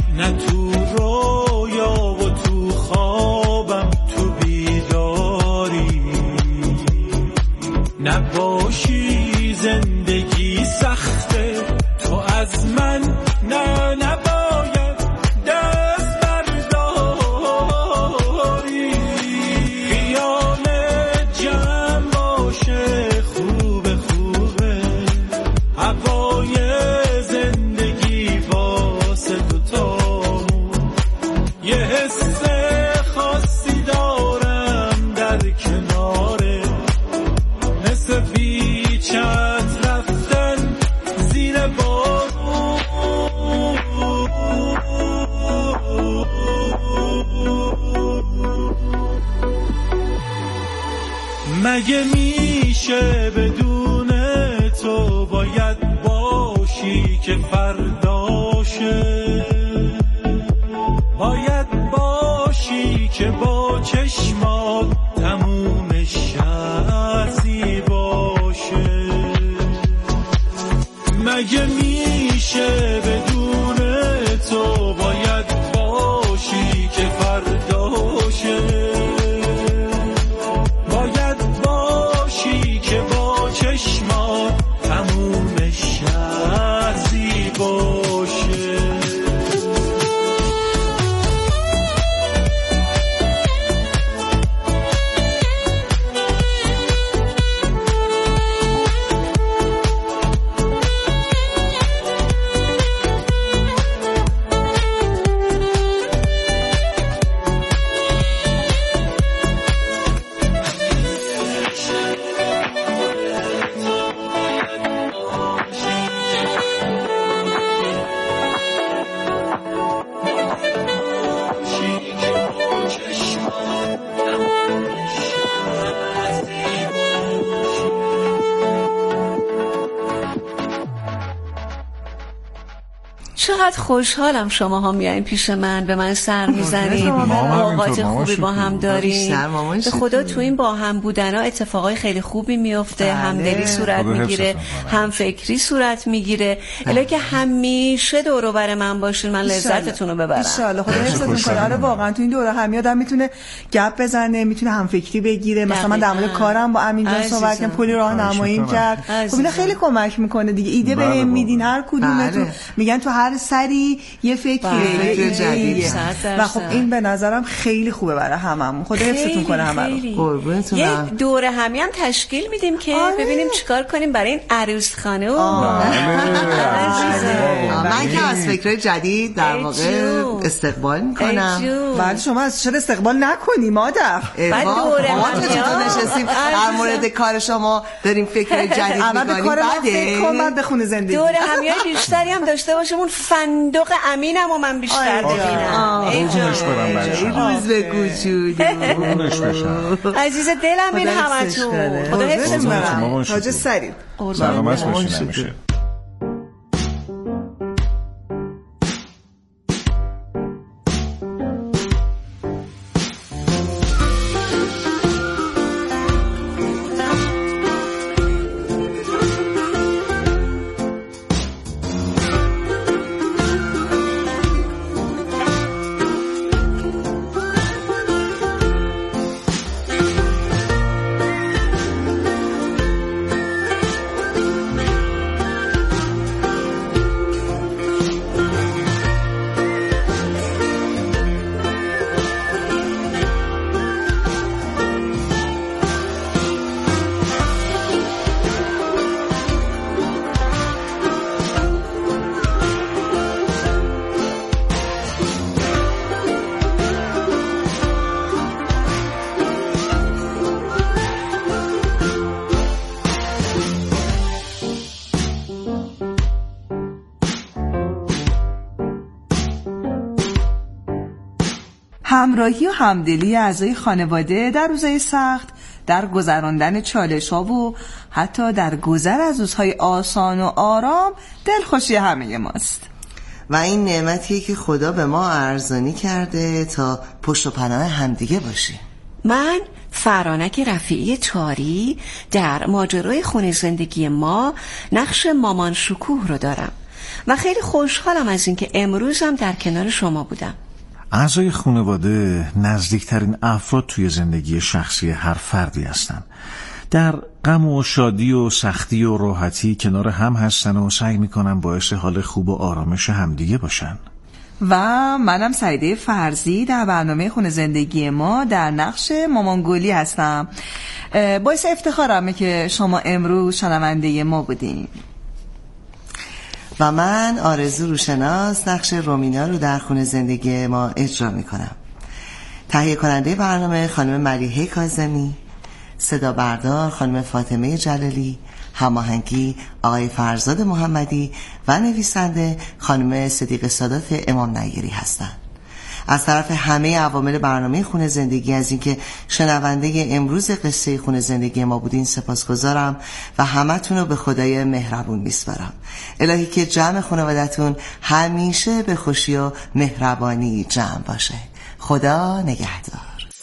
نه تو رویا و تو خوابم تو بیداری، نباشی زندگی سخته تو از من نباید دست برداری، خیال جمع باشه خوبه خوبه، هوای زندگی واسه دوتامون، یه حس خاصی دارم در کناره، مثل بیچت رفتن زیر بارون، مگه میشه بدون تو باید باشی که فرداشه، باید باشی که با چشمات تمومش ارزی باشه، مگه میشه بدون تو باید باشی که فرداشه، باید باشی که با چشمات تمومش ارزی باشه. چقدر خوشحالم شماها میایین پیش من، به من سر میزنید، اوقات خوبی با هم داریم. به خدا تو این با هم بودن ها اتفاقای خیلی خوبی میفته، همدلی صورت میگیره، هم فکری صورت میگیره. الا که همیشه دور و بر من باشین، من لذتتون رو ببرم. ان شاء الله. خدا حفظتون کنه. آره واقعا تو این دوره همی آدم میتونه گپ بزنه، میتونه هم فکری بگیره. مثلا من در مورد کارم با امین جان صحبت کردم، پلی راهنماییم کرد. خب اینا خیلی کمک میکنه دیگه. ایده بهم میدین هر کدومتون، میگن تو هر سری یه فکر جدیدیه و خب این به نظرم خیلی خوبه برای هممون. خدا حفظتون کنه همه رو. قربونتون. یه دوره همی هم تشکیل میدیم که ببینیم چیکار کنیم برای این عروس خانم. من که از فکرای جدید در واقع استقبال میکنم. بعد شما از چرا استقبال نکنی مادر؟ بعد دوره ما چطور نشستیم در مورد کار شما داریم فکرای جدید میکنیم. بعد بخونه زندگی. دوره همیای بیشتری هم داشته باشیم. اون فندق امینم و من بیشتر ببینم. ای روز به کوچولو عزیز دلم این همتون. خدا حفظتون. تاج سری سلامت باشین همیشه. همراهی و همدلی اعضای خانواده در روزهای سخت، در گذراندن چالش‌ها و حتی در گذر از روزهای آسان و آرام دلخوشی همه ماست. و این نعمتیه که خدا به ما ارزانی کرده تا پشت و پناه همدیگه باشیم. من فرانک رفیعی تاری در ماجرای خونه زندگی ما نقش مامان شکوه رو دارم و خیلی خوشحالم از اینکه امروز هم در کنار شما بودم. اعضای خانواده نزدیکترین افراد توی زندگی شخصی هر فردی هستن. در غم و شادی و سختی و راحتی کنار هم هستن و سعی میکنن باعث حال خوب و آرامش همدیگه باشن. و منم سعیده فرزی در برنامه خونه زندگی ما در نقش مامان گلی هستم. باعث افتخارمه که شما امروز شنونده ما بودین. و من آرزو روشناس نقش رومینا رو در خونه زندگی ما اجرا میکنم. تهیه کننده برنامه خانم ملیحه کاظمی، صدا بردار خانم فاطمه جلالی، هماهنگی آقای فرزاد محمدی و نویسنده خانم صدیقه سادات امام نیری هستند. از طرف همه عوامل برنامه خونه زندگی از اینکه شنونده امروز قصه خونه زندگی ما بودین سپاسگزارم و همتون رو به خدای مهربون میسپارم. الهی که جمع خانوادتون همیشه به خوشی و مهربانی جمع باشه. خدا نگهدار.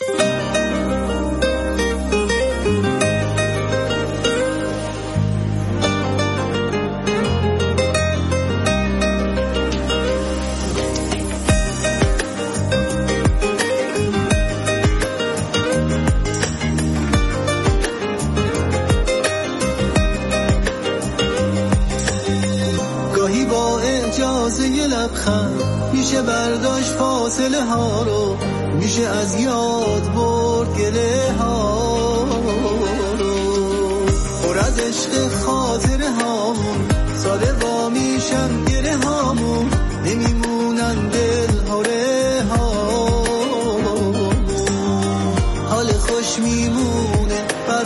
میشه برداشت فاصله ها رو، میشه از یاد برد گله ها رو، پر از عشق خاطره هامون ساده با میشن گره هامون، نمیمونن دل هاره هامون، حال خوش میمونه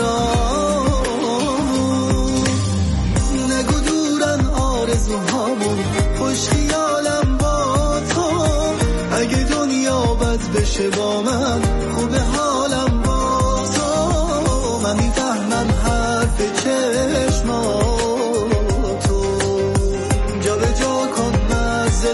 برامون، نگو دورن آرزوهامون، خوش خیالم با تو، اگه دنیا بد بشه با من خوبه حالم با تو، من میفهمم حرف چشماتو، جا به جا کن مزه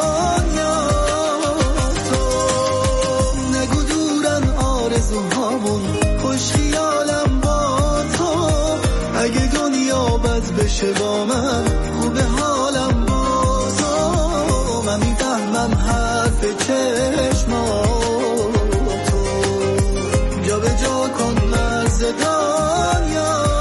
دنیاتو، نگو دورن آرزوهامون، خوش خیالم با تو، اگه دنیا بد بشه با من خوبه حالم با تو، من میفهمم حرف چشماتو، جا به جا کن مرز دنیاتو.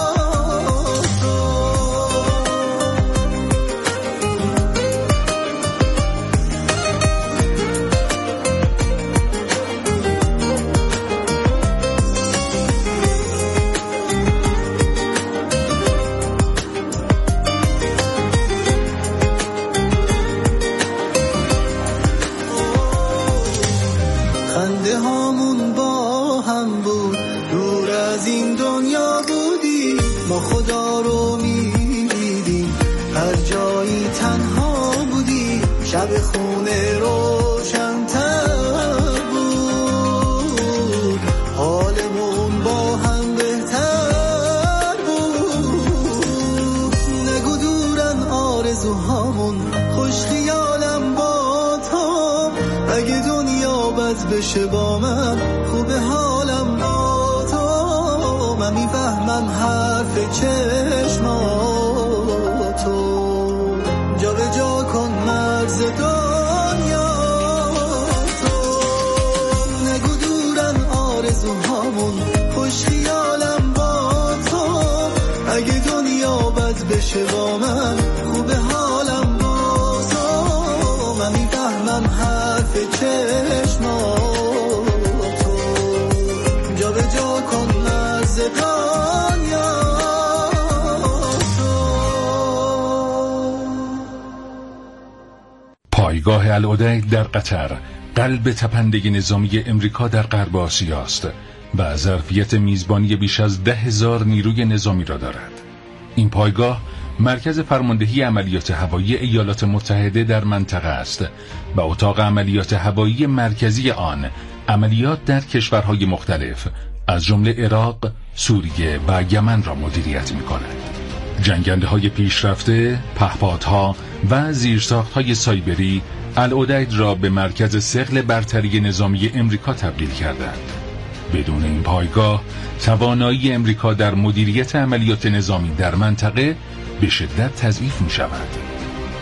خنده هامون با هم بود، دور از این دنیا بودی، ما خدا رو میدیدیم، هر جایی تنها بودی، شب خونه روشن‌تر بود، حالمون با هم بهتر بود، نگو دورن آرزوهامون، خوش خیالم با تو، اگه دنیا بد بشه با من خوبه حالم با تو، من میفهمم حرف چشماتو، جا به جا کن مرز دنیاتو، نگو دورن آرزوهامون، خوش خیالم با تو، اگه دنیا بد بشه با من خوبه حالم با تو، من میفهمم حرف چشماتو، جا به جا کن مرز دنیاتو. پایگاه العدید در قطر قلب تپنده نظامی امریکا در غرب آسیا است و ظرفیت میزبانی بیش از 10,000 نیروی نظامی را دارد. این پایگاه مرکز فرماندهی عملیات هوایی ایالات متحده در منطقه است و اتاق عملیات هوایی مرکزی آن عملیات در کشورهای مختلف از جمله عراق، سوریه و یمن را مدیریت می‌کند. جنگنده‌های پیشرفته، پهپادها و زیرساخت‌های سایبری العدید را به مرکز ثقل برتری نظامی امریکا تبدیل کردند. بدون این پایگاه توانایی امریکا در مدیریت عملیات نظامی در منطقه به شدت تضعیف می شود.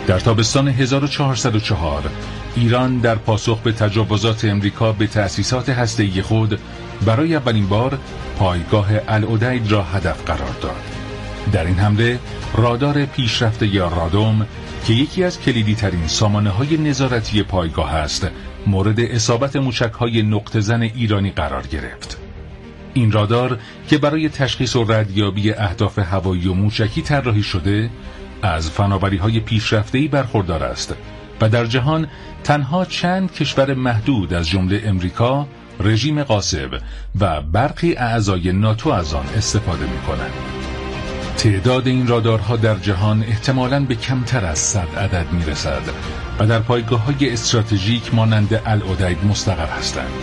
در تابستان 1404 ایران در پاسخ به تجاوزات امریکا به تأسیسات هسته‌ای خود برای اولین بار پایگاه العدید را هدف قرار داد. در این حمله رادار پیشرفته یا رادوم که یکی از کلیدی ترین سامانه‌های نظارتی پایگاه است، مورد اصابت موشک‌های نقطه‌زن ایرانی قرار گرفت. این رادار که برای تشخیص و ردیابی اهداف هوایی و موشکی طراحی شده، از فناوری‌های پیشرفته‌ای برخوردار است و در جهان تنها چند کشور محدود از جمله امریکا، رژیم غاصب و برخی اعضای ناتو از آن استفاده می‌کنند. تعداد این رادارها در جهان احتمالاً به کمتر از 100 عدد می‌رسد و در پایگاه‌های استراتژیک مانند العدید مستقر هستند.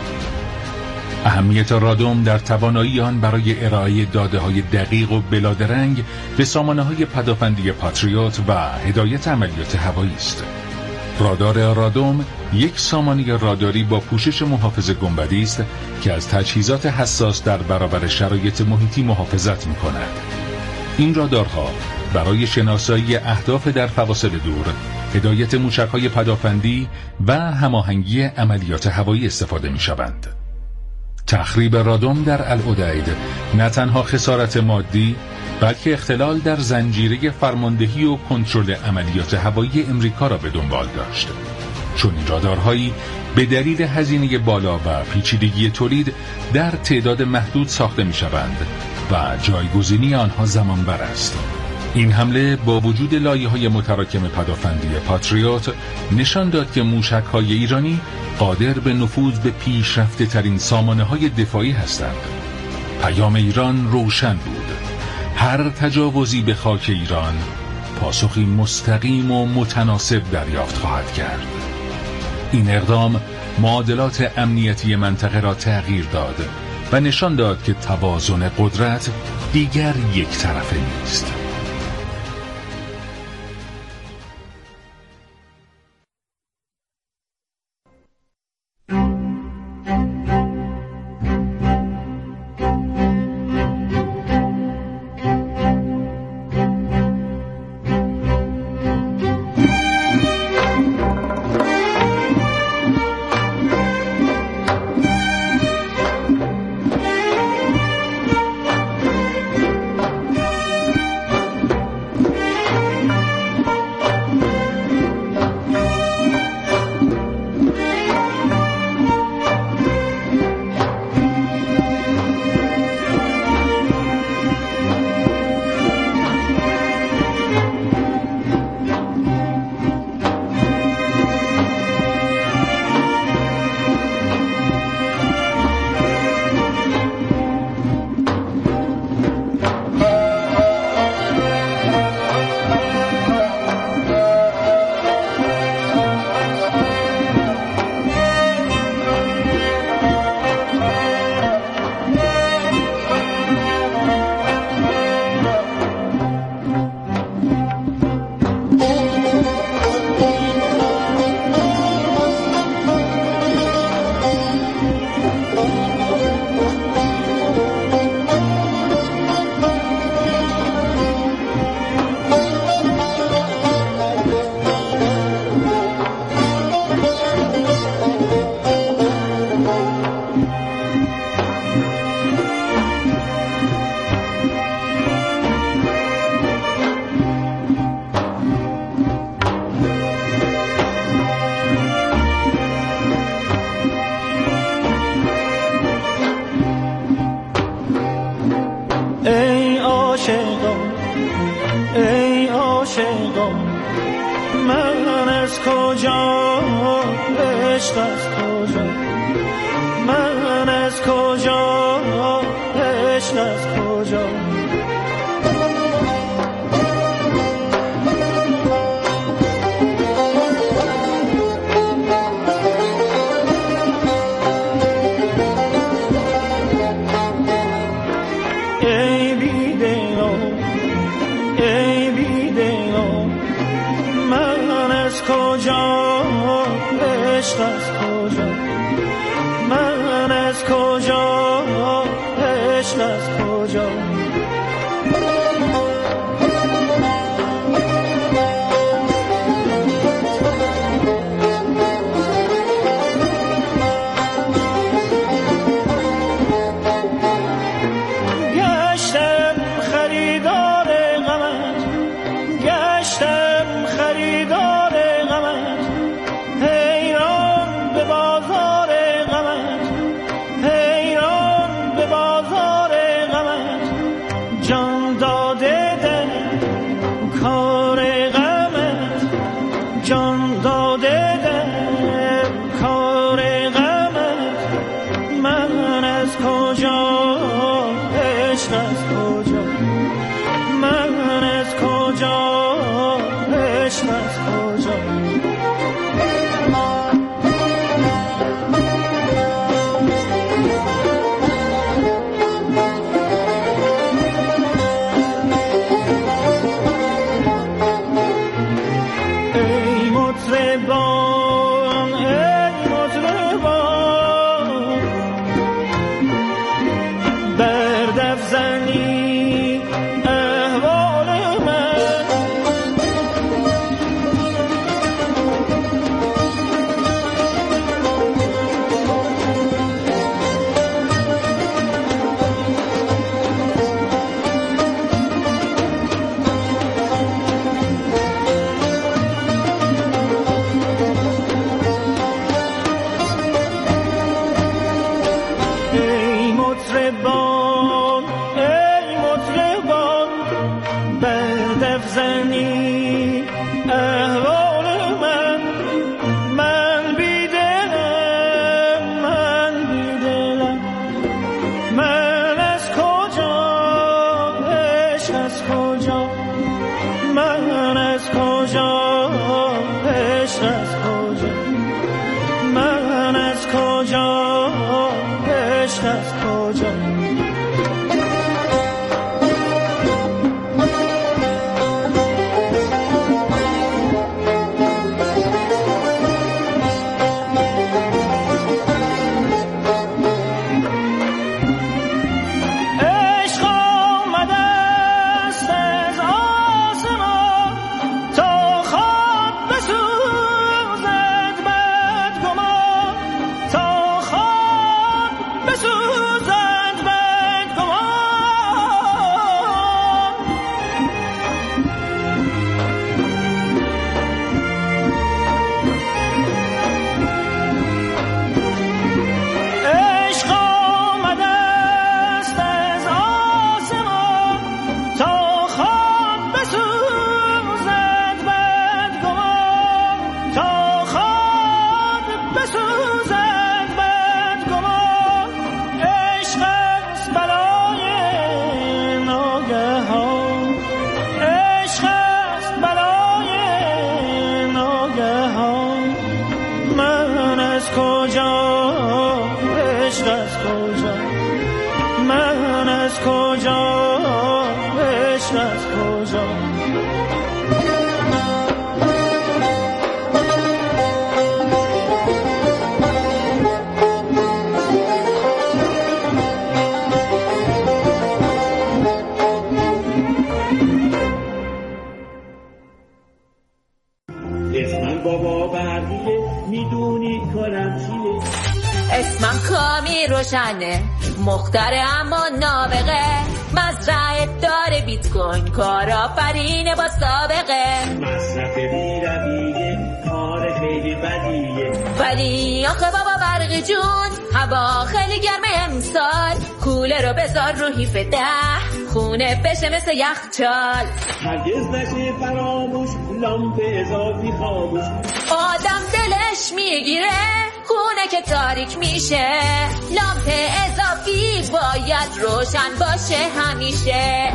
اهمیت رادوم در توانایی آن برای ارائه داده‌های دقیق و بلادرنگ به سامانه‌های پدافندی پاتریوت و هدایت عملیات هوایی است. رادار رادوم یک سامانه راداری با پوشش محافظ گنبدی است که از تجهیزات حساس در برابر شرایط محیطی محافظت می‌کند. این رادارها برای شناسایی اهداف در فواصل دور، هدایت موشک‌های پدافندی و هماهنگی عملیات هوایی استفاده می‌شوند. تخریب رادوم در العدید نه تنها خسارت مادی، بلکه اختلال در زنجیره فرماندهی و کنترل عملیات هوایی امریکا را به دنبال داشت، چون این رادارهایی به دلیل هزینه بالا و پیچیدگی تولید در تعداد محدود ساخته می‌شوند و جایگزینی آنها زمانبر است. این حمله با وجود لایه‌های متراکم پدافندی پاتریوت نشان داد که موشک‌های ایرانی قادر به نفوذ به پیشرفته ترین سامانه‌های دفاعی هستند. پیام ایران روشن بود: هر تجاوزی به خاک ایران پاسخی مستقیم و متناسب دریافت خواهد کرد. این اقدام معادلات امنیتی منطقه را تغییر داد و نشان داد که توازن قدرت دیگر یک طرفه نیست. جان داده در کار غمت، من از کجا عشق از کجا، من از کجا عشق از کجا. اسمم کامی روشنه، مختره اما نابغه، مزرعه داره بیت کوین، کارآفرینه با سابقه، مصرف بی‌رویه، کار خیلی بدیه، ولی آخه بابا برق جون هوا خیلی گرمه امسال، کوله رو بذار رو هیف 10 خونه بشه مثل یخچال، هرگز نشه فراموش لامپ اضافی خاموش، آدم دلش میگیره خونه که تاریک میشه، لامپ اضافی باید روشن باشه همیشه.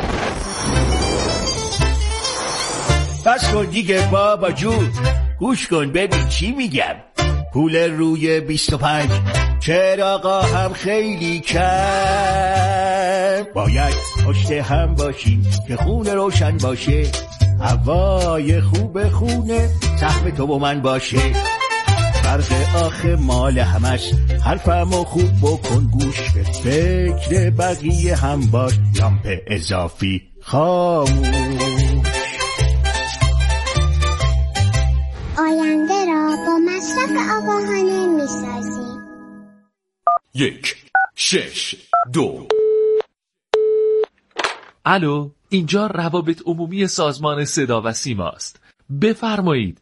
بس کن دیگه بابا جون، گوش کن ببین چی میگم. پول روی 25 چراغا هم خیلی کم، باید پشت هم باشی که خونه روشن باشه، هوای خوب خونه سهم تو و من باشه، فرق آخه مال همش، حرفمو خوب بکن گوش، به فکر بقیه هم باش، لامپ اضافی خاموش. آینده را با مصرف آگاهانه می‌سازیم. 1 6 2. الو، اینجا روابط عمومی سازمان صدا و سیما است. بفرمایید.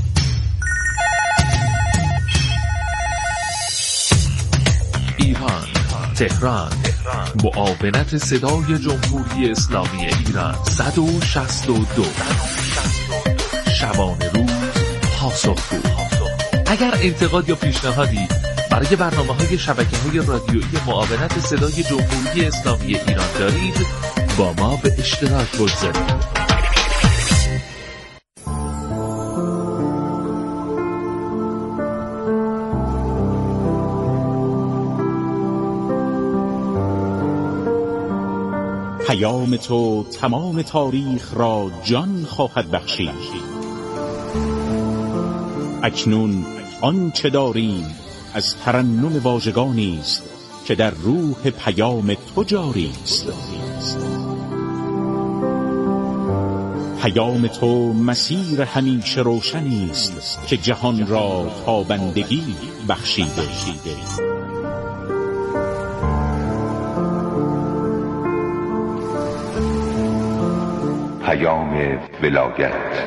ایران، تهران، معاونت صدای جمهوری اسلامی ایران 162. شبانه روز پاسخگو. اگر انتقاد یا پیشنهادی برای برنامه‌های شبکه‌های رادیویی معاونت صدای جمهوری اسلامی ایران دارید، با ما به اشتراک بگذارید. پیام تو تمام تاریخ را جان خواهد بخشید. اکنون آنچه داریم از ترنم واژگانی است که در روح پیام تو جاری است. پیام تو مسیر همیشه روشنی است که جهان را تابندگی بخشیده. پیام ولایت.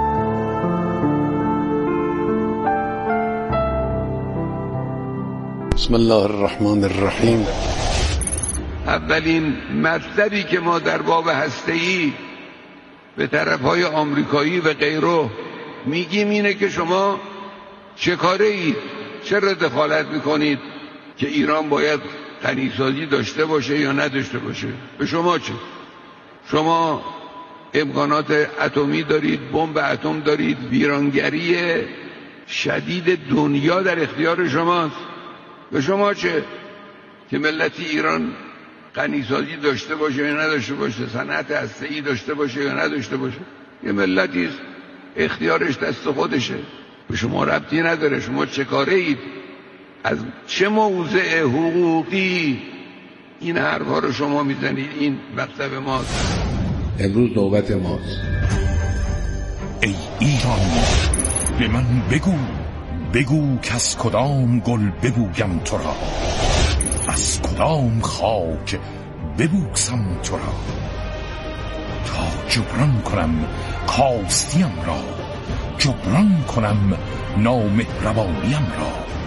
بسم الله الرحمن الرحیم. اولین مطلبی که ما در باب هسته‌ای به طرفهای آمریکایی و غیره میگیم اینه که شما چه کاره اید؟ چرا دخالت میکنید که ایران باید غنیسازی داشته باشه یا نداشته باشه؟ به شما چه؟ شما امکانات اتمی دارید، بمب اتم دارید، ویرانگری شدید دنیا در اختیار شماست. به شما چه که ملتی ایران غنیسازی داشته باشه یا نداشته باشه، صنعت هسته‌ای داشته باشه یا نداشته باشه؟ یه ملتی است، اختیارش دست خودشه، به شما ربطی نداره. شما چه کاره اید؟ از چه موضع حقوقی این حرفا رو شما میزنید؟ این مطلب ماست. امروز نوبت ماست. ای ایران، به من بگو که از کدام گل ببویم تو را، از کدام خاک ببوسم تو را، تا جبران کنم کاستیم را، جبران کنم نامهربانیم را،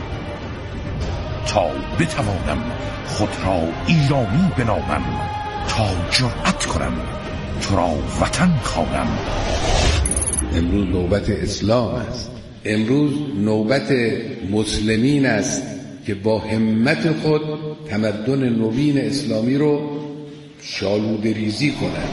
تا بتوانم خود را ایرانی بنامم، تا جرأت کنم تو را وطن خوانم. امروز نوبت اسلام است. امروز نوبت مسلمین است که با همت خود تمدن نوین اسلامی رو شالوده ریزی کنند.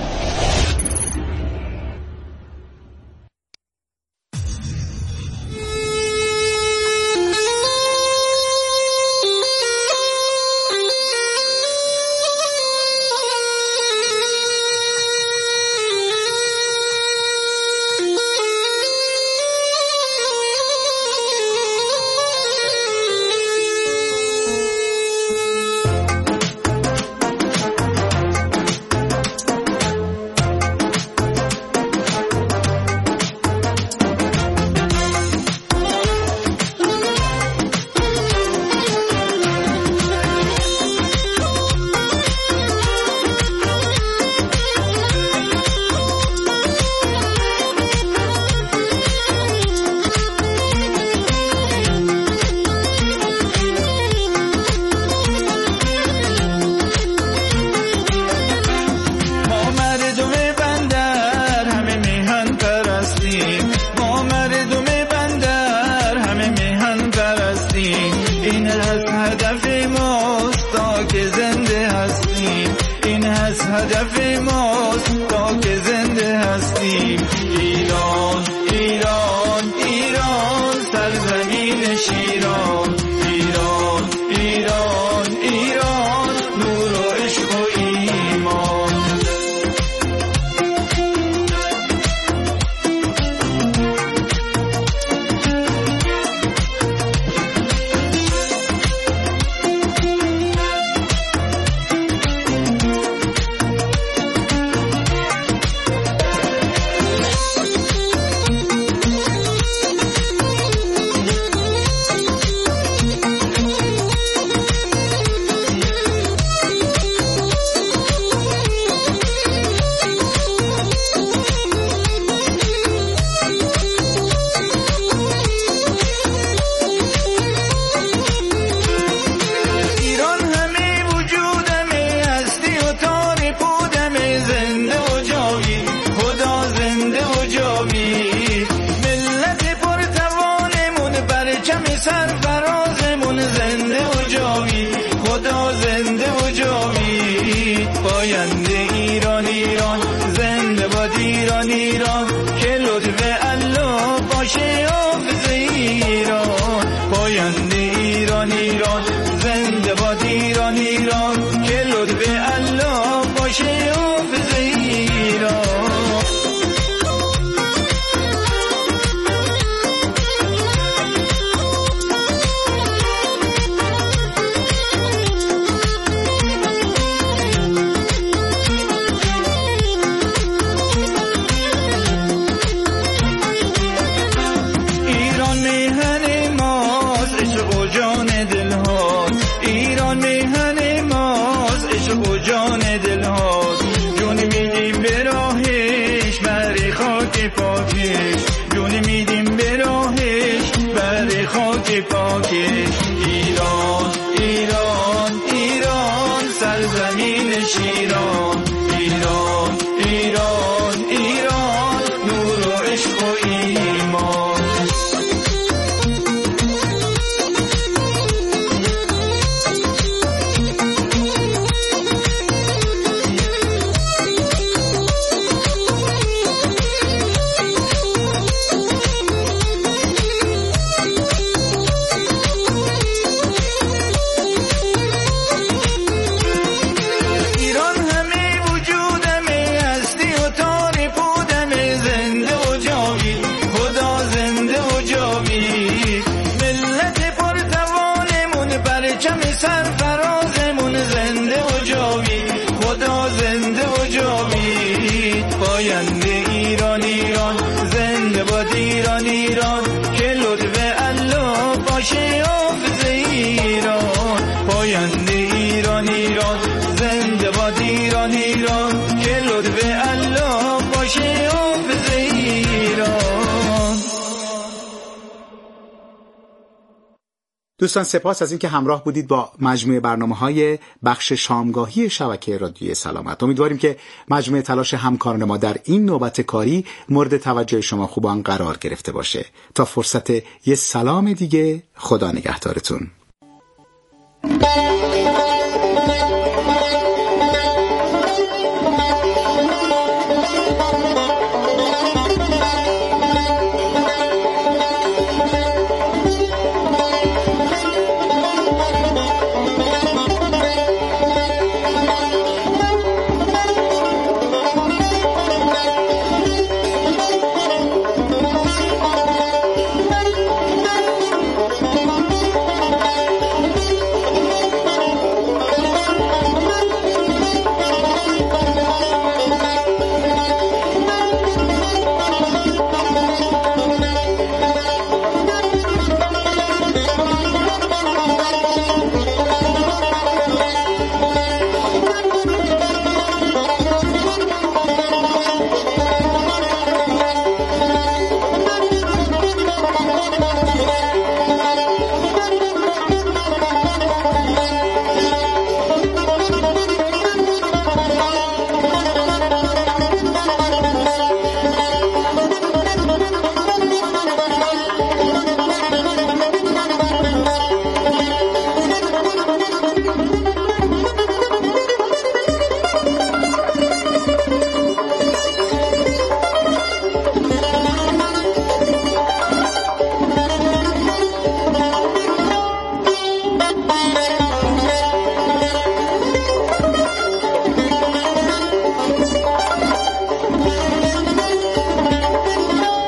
جان دل ها، ایران میهن ماست، عشق و جان دل ها، جون میدیم به راهش بر خاک پاکش، جون میدیم به راهش بر خاک پاکش. ایران ایران ایران سرزمین شیران، ایران ایران ایران نور و عشق و ایمان. سرفرازمون زنده و جاوید، خدا زنده و جاوید. پاینده ایران ایران زنده باد ایران ایران، که لطف الله باشه حافظ ایران. پاینده ایران ایران زنده باد ایران ایران، که لطف الله باشه حافظ ایران. دوستان سپاس از اینکه همراه بودید با مجموعه برنامه‌های بخش شامگاهی شبکه رادیویی سلامت. امیدواریم که مجموعه تلاش همکاران ما در این نوبت کاری مورد توجه شما خوبان قرار گرفته باشه. تا فرصت یه سلام دیگه، خدا نگهدارتون.